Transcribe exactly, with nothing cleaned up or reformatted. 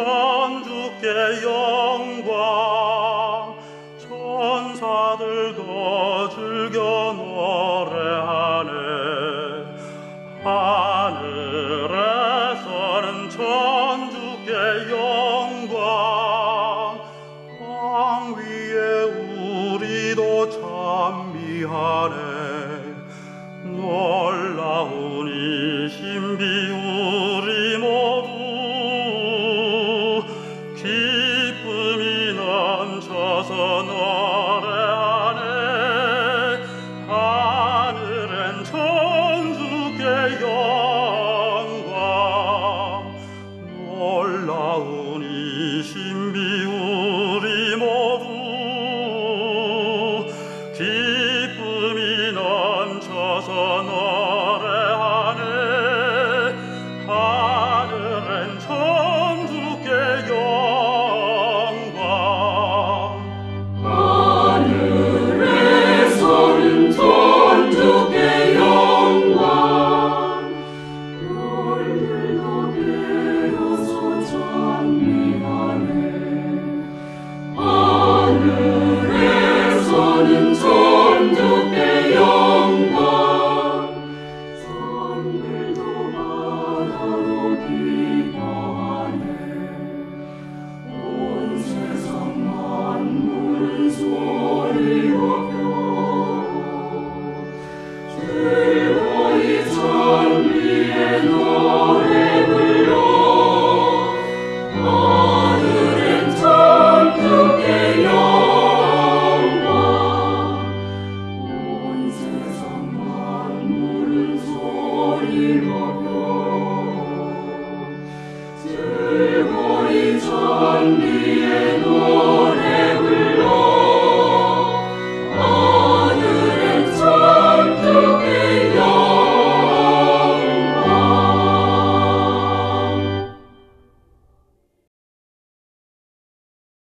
천주께 영광, 천사들도 즐겨 노래하네. 하늘에서는 천주께 영광, 땅 위에 우리도 찬미하네. 놀라운 이 신비 우리 모두 기쁨이 넘쳐서 노래하네. 하늘엔 천주께 영광, 놀라운 이 신비 우리 모두 기쁨이 넘쳐서 노래하네. 하늘엔 천주께 영광. 하늘에서는 천주께 영광, 별들도 깨어서 찬미하네. 하늘에서는 천주께 영광, 산들도 바다도 기뻐하네. 온 세상 만물은 소리로 펴 즐거이 찬미의 노래 불러. 하늘엔 천주께 영광, 온 세상 만물은 소리로 펴 즐거이 찬미